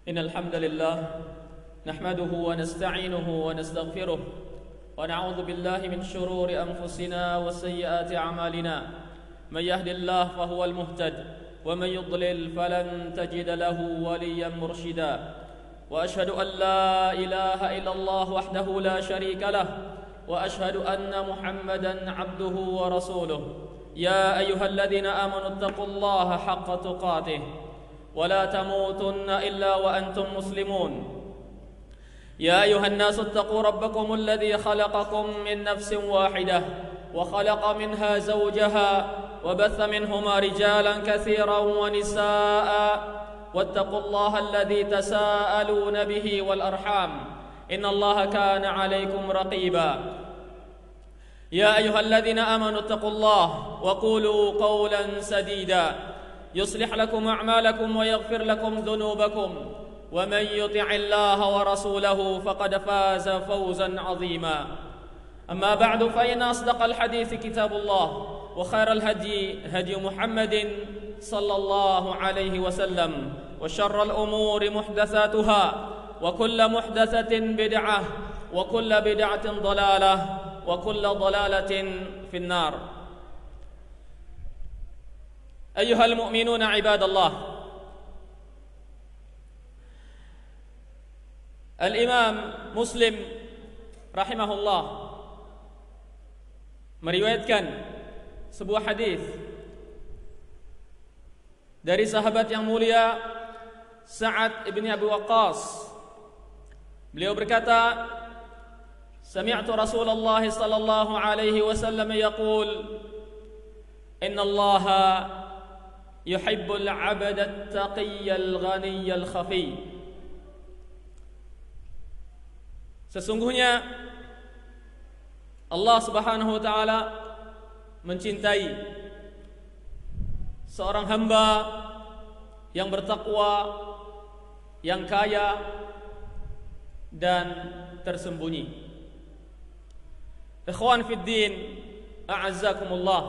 إن الحمد لله نحمده ونستعينه ونستغفره ونعوذ بالله من شرور أنفسنا وسيئات أعمالنا من يهد الله فهو المهتد ومن يضلل فلن تجد له وليا مرشدا وأشهد أن لا إله إلا الله وحده لا شريك له وأشهد أن محمدا عبده ورسوله يا أيها الذين آمنوا اتقوا الله حق تقاته ولا تموتن إلا وأنتم مسلمون يا أيها الناس اتقوا ربكم الذي خلقكم من نفس واحدة وخلق منها زوجها وبث منهما رجالا كثيرا ونساء واتقوا الله الذي تساءلون به والأرحام إن الله كان عليكم رقيبا يا أيها الذين آمنوا اتقوا الله وقولوا قولا سديدا يصلح لكم أعمالكم ويغفر لكم ذنوبكم ومن يطع الله ورسوله فقد فاز فوزا عظيما أما بعد فإن أصدق الحديث كتاب الله وخير الهدي هدي محمد صلى الله عليه وسلم وشر الأمور محدثاتها وكل محدثة بدعة وكل بدعة ضلالة وكل ضلالة في النار أيها المؤمنون عباد الله Al-Imam Muslim rahimahullah meriwayatkan sebuah hadis dari sahabat yang mulia Sa'ad ibn Abi Waqqas. Beliau berkata, sami'tu Rasulullah sallallahu alaihi wasallam yaqul, inna Allaha yuhibbul 'abda at-taqiyyal ghaniyyal khafi. Sesungguhnya Allah Subhanahu wa taala mencintai seorang hamba yang bertakwa, yang kaya dan tersembunyi. Ikhwan fid din, a'azzakumullah.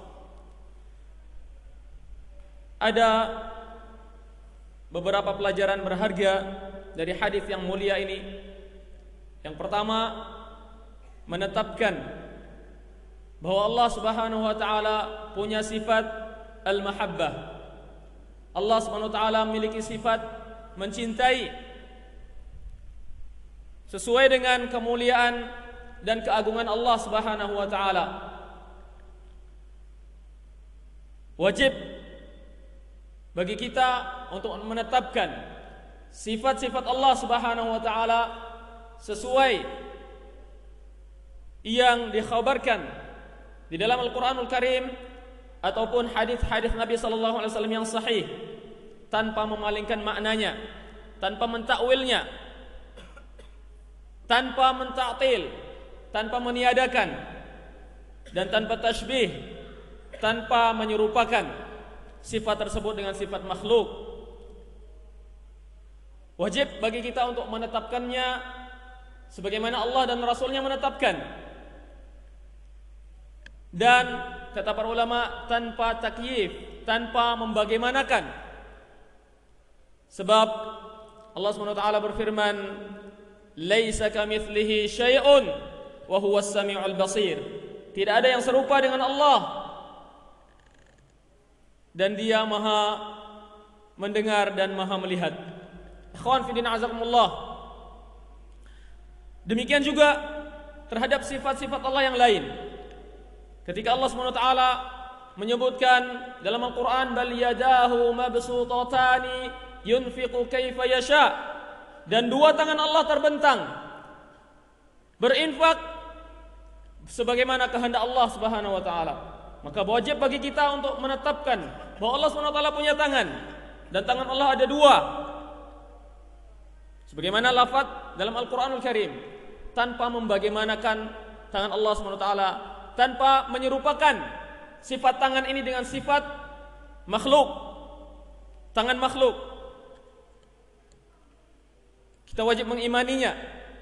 Ada beberapa pelajaran berharga dari hadis yang mulia ini. Yang pertama, menetapkan bahwa Allah Subhanahu wa taala punya sifat al-mahabbah. Allah Subhanahu wa taala memiliki sifat mencintai sesuai dengan kemuliaan dan keagungan Allah Subhanahu wa taala. Wajib bagi kita untuk menetapkan sifat-sifat Allah Subhanahu wa taala sesuai yang dikhabarkan di dalam Al-Qur'anul Karim ataupun hadis-hadis Nabi sallallahu alaihi wasallam yang sahih, tanpa memalingkan maknanya, tanpa mentakwilnya, tanpa mentaktil, tanpa meniadakan, dan tanpa tasbih, tanpa menyerupakan sifat tersebut dengan sifat makhluk. Wajib bagi kita untuk menetapkannya sebagaimana Allah dan Rasulnya menetapkan. Dan kata para ulama, tanpa takyif, tanpa membagaimanakan. Sebab Allah SWT berfirman, laisa kamitslihi syai'un wa huwas samiul basir. Tidak ada yang serupa dengan Allah, dan Dia Maha mendengar dan Maha melihat. Ikhwan fillah azakumullah. Demikian juga terhadap sifat-sifat Allah yang lain. Ketika Allah SWT menyebutkan dalam Al-Quran, bal yadahu mabsutatani yunfiqu kaifa yasha, dan dua tangan Allah terbentang berinfak sebagaimana kehendak Allah Subhanahu wa taala. Maka wajib bagi kita untuk menetapkan bahwa Allah Subhanahu wa taala punya tangan, dan tangan Allah ada dua, sebagaimana lafaz dalam Al-Qur'anul Karim, tanpa membagaimanakan tangan Allah SWT, tanpa menyerupakan sifat tangan ini dengan sifat makhluk, tangan makhluk. Kita wajib mengimaninya.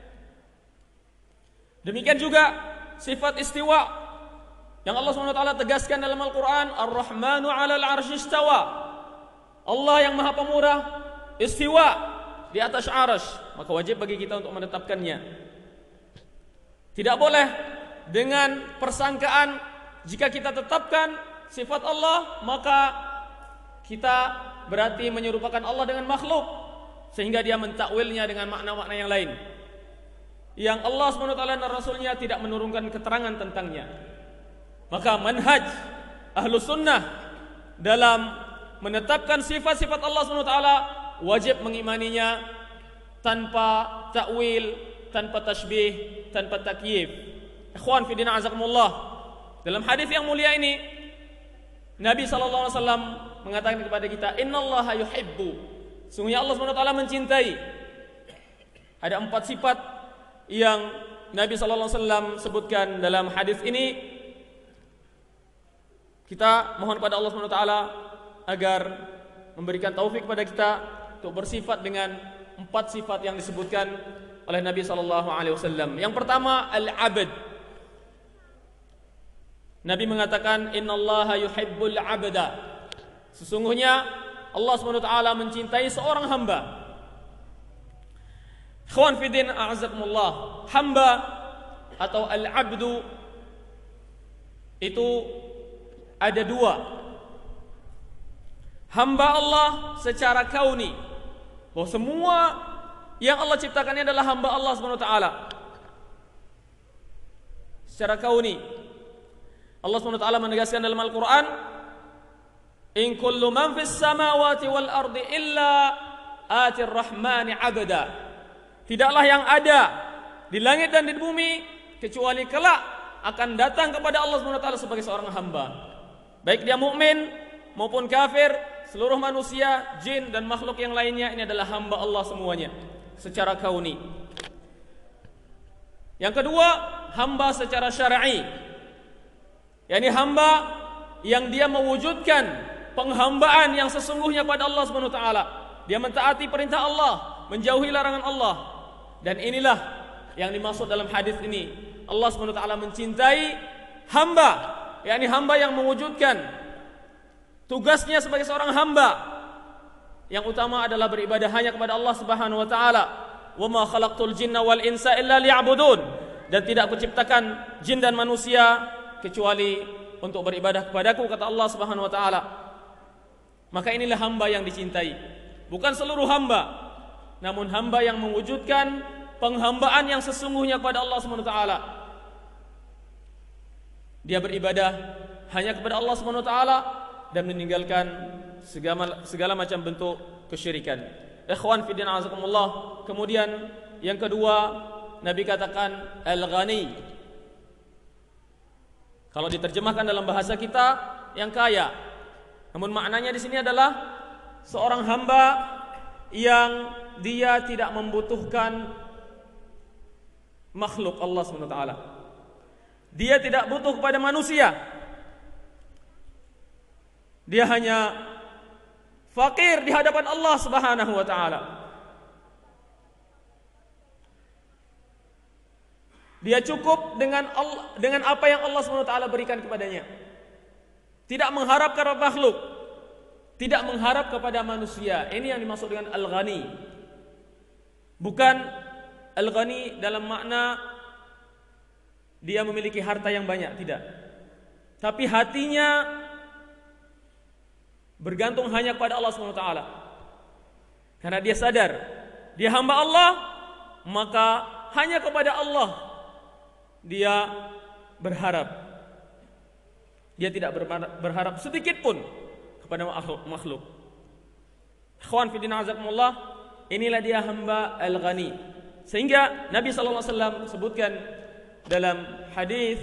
Demikian juga sifat istiwa yang Allah SWT tegaskan dalam Al-Quran, Ar-Rahmanu 'alal 'arsy istawa. Allah yang Maha Pemurah istiwa, di atas arasy, maka wajib bagi kita untuk menetapkannya. Tidak boleh dengan persangkaan jika kita tetapkan sifat Allah, maka kita berarti menyerupakan Allah dengan makhluk, sehingga dia mentakwilnya dengan makna-makna yang lain yang Allah SWT dan Rasulnya tidak menurunkan keterangan tentangnya. Maka manhaj Ahlus Sunnah dalam menetapkan sifat-sifat Allah SWT wajib mengimaninya tanpa takwil, tanpa tasybih, tanpa takyif. Ikhwan fi din azakumullah, dalam hadis yang mulia ini Nabi SAW mengatakan kepada kita, innallaha yuhibbu, sungguhnya Allah SWT mencintai. Ada 4 sifat yang Nabi SAW sebutkan dalam hadis ini. Kita mohon pada Allah SWT agar memberikan taufik kepada kita untuk bersifat dengan 4 sifat yang disebutkan oleh Nabi SAW. Yang pertama, al-abd. Nabi mengatakan, innallaha yuhibbul abda, sesungguhnya Allah SWT mencintai seorang hamba. Ikhwan fiddin a'azakumullah, hamba atau al-abdu itu ada 2. Hamba Allah secara kauni, bahwa semua yang Allah ciptakannya adalah hamba Allah SWT. Secara kauni, Allah SWT menegaskan dalam Al-Quran, in kullu man fis samawati wal ardi illa atir rahmani abda. Tidaklah yang ada di langit dan di bumi kecuali kelak akan datang kepada Allah SWT sebagai seorang hamba. Baik dia mukmin maupun kafir, seluruh manusia, jin dan makhluk yang lainnya, ini adalah hamba Allah semuanya secara kauni. Yang kedua, hamba secara syar'i, yakni hamba yang dia mewujudkan penghambaan yang sesungguhnya pada Allah SWT. Dia mentaati perintah Allah, menjauhi larangan Allah. Dan inilah yang dimaksud dalam hadis ini. Allah SWT mencintai hamba, yakni hamba yang mewujudkan tugasnya sebagai seorang hamba. Yang utama adalah beribadah hanya kepada Allah Subhanahu wa taala. Wa ma khalaqtul jinna wal insa illa liya'budun. Dan tidak kuciptakan jin dan manusia kecuali untuk beribadah kepadaku, kata Allah Subhanahu wa taala. Maka inilah hamba yang dicintai. Bukan seluruh hamba, namun hamba yang mewujudkan penghambaan yang sesungguhnya kepada Allah Subhanahu wa taala. Dia beribadah hanya kepada Allah Subhanahu wa taala dan meninggalkan segala macam bentuk kesyirikan. Ikhwan fi din azakumullah. Kemudian yang kedua, Nabi katakan al-ghani. Kalau diterjemahkan dalam bahasa kita, yang kaya. Namun maknanya di sini adalah seorang hamba yang dia tidak membutuhkan makhluk Allah SWT. Dia tidak butuh kepada manusia. Dia hanya fakir di hadapan Allah Subhanahu wa taala. Dia cukup dengan apa yang Allah SWT berikan kepadanya. Tidak mengharap kepada makhluk, tidak mengharap kepada manusia. Ini yang dimaksud dengan al-ghani. Bukan al-ghani dalam makna dia memiliki harta yang banyak, tidak. Tapi hatinya bergantung hanya kepada Allah SWT. Karena dia sadar dia hamba Allah, maka hanya kepada Allah dia berharap. Dia tidak berharap sedikit pun kepada makhluk. Ikhwan fi din azakumullah, inilah dia hamba al-ghani. Sehingga Nabi SAW sebutkan dalam hadis,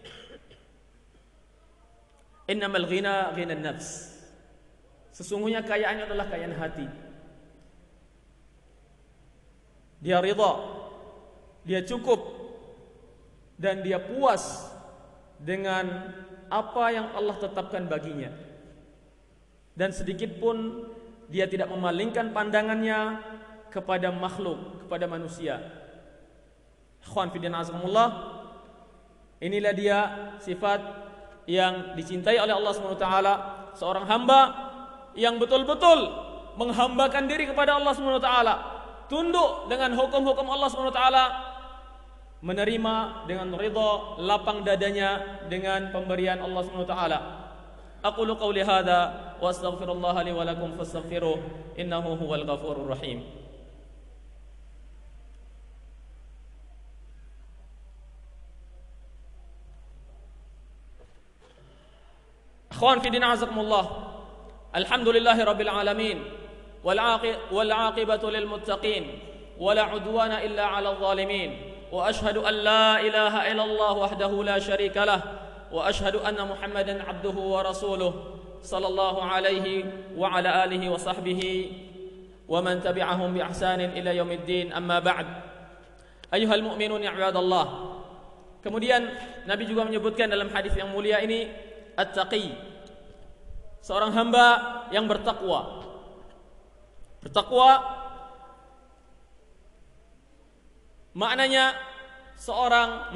innamal ghina ghinan nafs. Sesungguhnya kayaannya adalah kayaan hati. Dia ridha, dia cukup, dan dia puas dengan apa yang Allah tetapkan baginya. Dan sedikit pun dia tidak memalingkan pandangannya kepada makhluk, kepada manusia. Ikhwan fi din azakumullah, inilah dia sifat yang dicintai oleh Allah SWT. Seorang hamba yang betul-betul menghambakan diri kepada Allah SWT, tunduk dengan hukum-hukum Allah Subhanahu wa taala, menerima dengan ridha, lapang dadanya dengan pemberian Allah Subhanahu wa taala. Aqulu qawli hadza wa astaghfirullah li wa lakum fastaghfiruh innahu huwal ghafurur rahim. Akhwan fi din azakumullah. Alhamdulillahi rabbil alamin wal aqibatu lil muttaqin wa la udwana illa 'alal zalimin. وأشهد أن لا إله إلا الله وحده لا شريك له وأشهد أن محمدا عبده ورسوله صلى الله عليه وعلى آله وصحبه ومن تبعهم بإحسان إلى يوم الدين أما بعد أيها المؤمنون عباد الله. Kemudian Nabi juga menyebutkan dalam hadis yang mulia ini at-taqi, seorang hamba yang bertakwa. Bertakwa maknanya seorang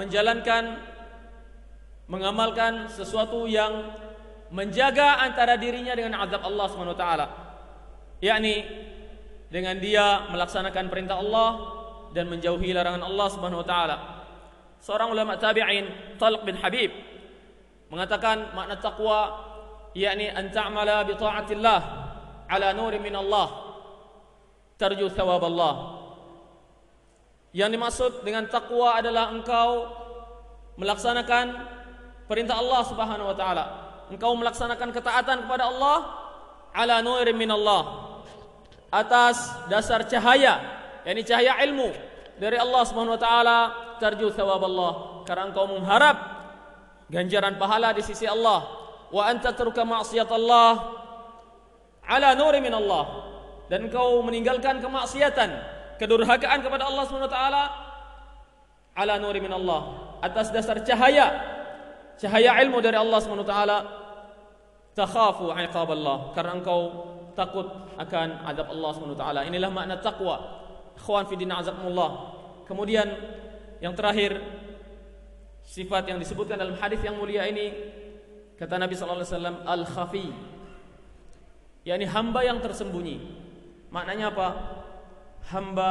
mengamalkan sesuatu yang menjaga antara dirinya dengan azab Allah Subhanahu wa taala. Yakni dengan dia melaksanakan perintah Allah dan menjauhi larangan Allah Subhanahu wa taala. Seorang ulama tabi'in, Talq bin Habib, mengatakan makna taqwa yakni an ta'mala bi ta'atillah ala nurin min Allah tarju thawab Allah. Yang dimaksud dengan takwa adalah engkau melaksanakan perintah Allah Subhanahu wa taala. Engkau melaksanakan ketaatan kepada Allah ala nurin min Allah, atas dasar cahaya, yakni cahaya ilmu dari Allah Subhanahu wa taala, tarju thawab Allah, karena engkau mengharap ganjaran pahala di sisi Allah. Wa anta tatruka ma'siyat Allah ala nurin min Allah, dan engkau meninggalkan kemaksiatan, kedurhakaan kepada Allah Subhanahu wa taala ala nuri min Allah, atas dasar cahaya ilmu dari Allah Subhanahu wa taala. Takhafu iqab Allah, karena engkau takut akan azab Allah Subhanahu wa taala. Inilah makna takwa. Ikhwan fi din azakumullah. Kemudian yang terakhir, sifat yang disebutkan dalam hadis yang mulia ini, kata Nabi sallallahu alaihi wasallam, al-khafi, yakni hamba yang tersembunyi. Maknanya apa? Hamba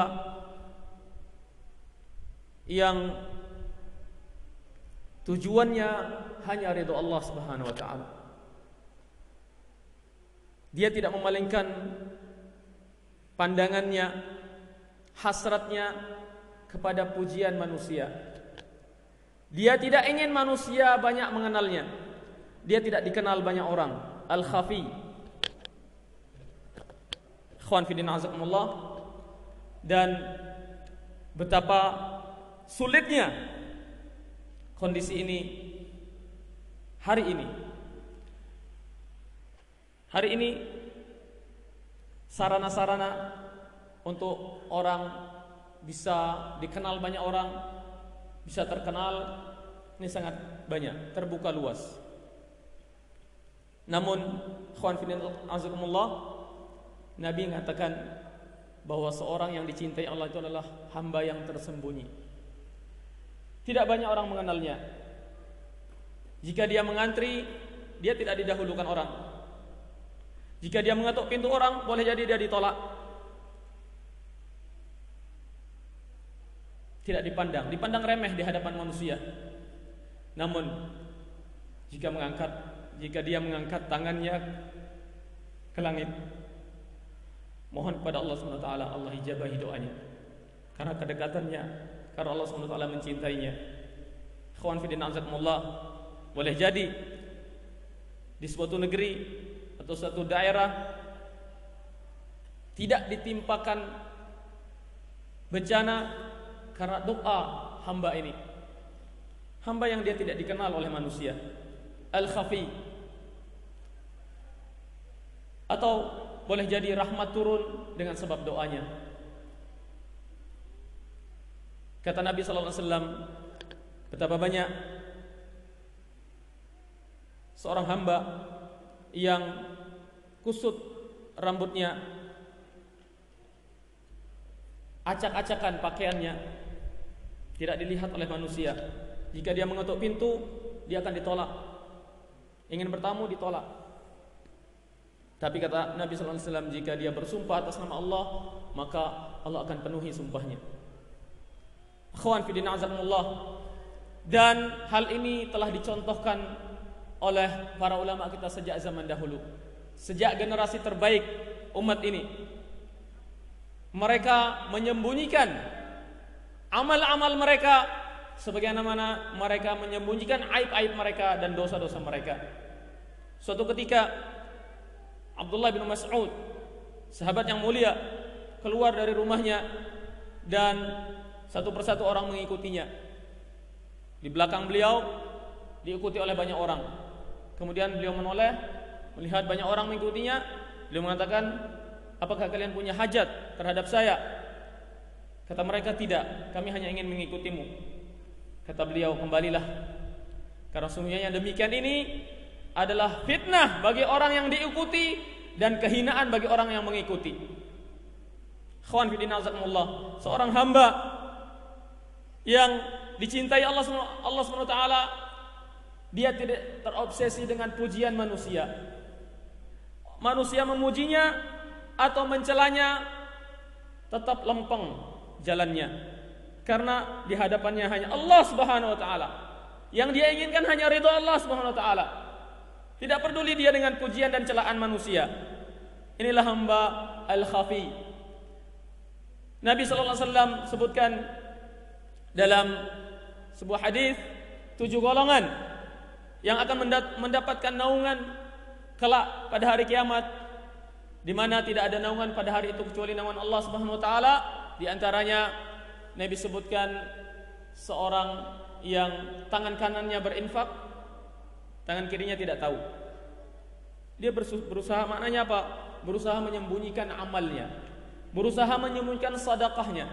yang tujuannya hanya ridha Allah Subhanahu wa taala. Dia tidak memalingkan pandangannya, hasratnya kepada pujian manusia. Dia tidak ingin manusia banyak mengenalnya. Dia tidak dikenal banyak orang. Al-khafi. Ikhwan fi din azakumullah. Dan betapa sulitnya kondisi ini hari ini. Hari ini sarana-sarana untuk orang bisa dikenal banyak orang, bisa terkenal, ini sangat banyak, terbuka luas. Namun ikhwan fillah azakumullah, Nabi mengatakan bahwa seorang yang dicintai Allah itu adalah hamba yang tersembunyi. Tidak banyak orang mengenalnya. Jika dia mengantri, dia tidak didahulukan orang. Jika dia mengetuk pintu orang, boleh jadi dia ditolak. Tidak dipandang remeh di hadapan manusia. Namun jika dia mengangkat tangannya ke langit, mohon kepada Allah Subhanahu wa taala, Allah ijabahi doanya. Karena kedekatannya, karena Allah Subhanahu wa taala mencintainya. Ikhwan fi din azakumullah, boleh jadi di suatu negeri atau suatu daerah tidak ditimpakan bencana karena doa hamba ini. Hamba yang dia tidak dikenal oleh manusia, al-khafi. Atau boleh jadi rahmat turun dengan sebab doanya. Kata Nabi sallallahu alaihi wasallam, betapa banyak seorang hamba yang kusut rambutnya, acak-acakan pakaiannya, tidak dilihat oleh manusia. Jika dia mengetuk pintu, dia akan ditolak. Ingin bertamu, ditolak. Tapi kata Nabi sallallahu alaihi wasallam, jika dia bersumpah atas nama Allah, maka Allah akan penuhi sumpahnya. Akhwan fi din azakumullah. Dan hal ini telah dicontohkan oleh para ulama kita sejak zaman dahulu, sejak generasi terbaik umat ini. Mereka menyembunyikan amal-amal mereka, sebagaimana mereka menyembunyikan aib-aib mereka dan dosa-dosa mereka. Suatu ketika Abdullah bin Mas'ud, sahabat yang mulia, keluar dari rumahnya dan satu persatu orang mengikutinya. Di belakang beliau diikuti oleh banyak orang. Kemudian beliau menoleh, melihat banyak orang mengikutinya. Beliau mengatakan, apakah kalian punya hajat terhadap saya? Kata mereka, tidak, kami hanya ingin mengikutimu. Kata beliau, kembalilah, karena sungguhnya yang demikian ini adalah fitnah bagi orang yang diikuti dan kehinaan bagi orang yang mengikuti. Ikhwan fillah azakumullah, seorang hamba yang dicintai Allah SWT, dia tidak terobsesi dengan pujian manusia. Manusia memujinya atau mencelanya, tetap lempeng jalannya, karena di hadapannya hanya Allah Subhanahu wa taala. Yang dia inginkan hanya ridha Allah Subhanahu wa taala. Tidak peduli dia dengan pujian dan celaan manusia. Inilah hamba al-khafi. Nabi sallallahu alaihi wasallam sebutkan dalam sebuah hadis 7 golongan yang akan mendapatkan naungan kelak pada hari kiamat, di mana tidak ada naungan pada hari itu kecuali naungan Allah Subhanahu wa taala. Di antaranya Nabi sebutkan seorang yang tangan kanannya berinfak, tangan kirinya tidak tahu. Dia berusaha, maknanya apa? Berusaha menyembunyikan amalnya, berusaha menyembunyikan sedekahnya.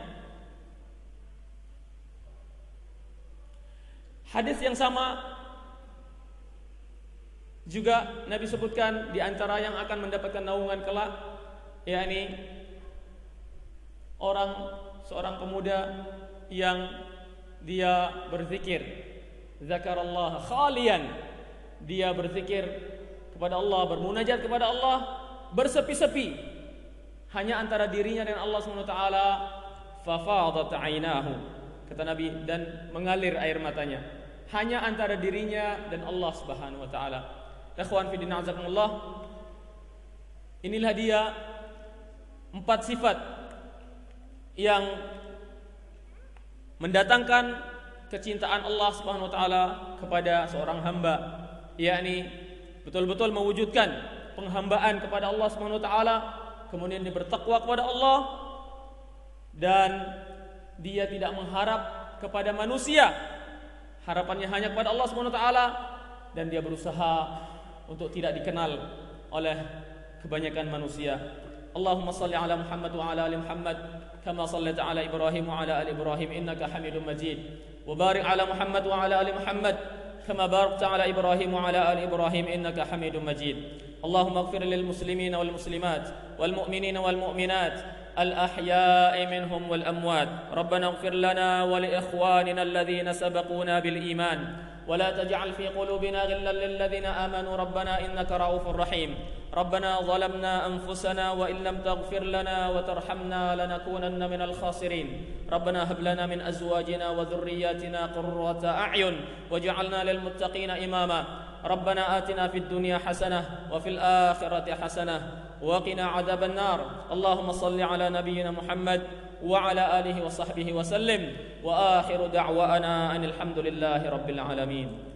Hadis yang sama juga Nabi sebutkan di antara yang akan mendapatkan naungan kelak, yakni seorang pemuda yang dia berzikir, zakarallah khalian, dia berzikir kepada Allah, bermunajat kepada Allah, bersepi-sepi hanya antara dirinya dan Allah Subhanahu wa taala, fafadat ainahu, kata Nabi, dan mengalir air matanya, hanya antara dirinya dan Allah Subhanahu wa taala. Ikhwan fi din azakumullah, inilah dia 4 sifat yang mendatangkan kecintaan Allah Subhanahu wa taala kepada seorang hamba, yakni betul-betul mewujudkan penghambaan kepada Allah Subhanahu wa taala, kemudian dia bertakwa kepada Allah dan dia tidak mengharap kepada manusia, harapannya hanya kepada Allah Subhanahu wa taala, dan dia berusaha untuk tidak dikenal oleh kebanyakan manusia. Allahumma salli ala Muhammad wa ala ali Muhammad kama sallaita ala Ibrahim wa ala ali Ibrahim innaka Hamidum Majid, wa barik ala Muhammad wa ala ali Muhammad kama barakta ala Ibrahim wa ala ali Ibrahim innaka Hamidum Majid. Allahumma ighfir lil muslimina wal muslimat wal mu'minina wal mu'minat الأحياء منهم والأموات. ربنا اغفر لنا ولإخواننا الذين سبقونا بالإيمان ولا تجعل في قلوبنا غلا للذين آمنوا ربنا إنك رؤوف رحيم. ربنا ظلمنا أنفسنا وإن لم تغفر لنا وترحمنا لنكونن من الخاسرين. ربنا هب لنا من أزواجنا وذرياتنا قرة أعين واجعلنا للمتقين إماما. ربنا آتنا في الدنيا حسنة وفي الآخرة حسنة وقنا عذاب النار. اللهم صل على نبينا محمد وعلى آله وصحبه وسلم، وآخر دعوانا أن الحمد لله رب العالمين.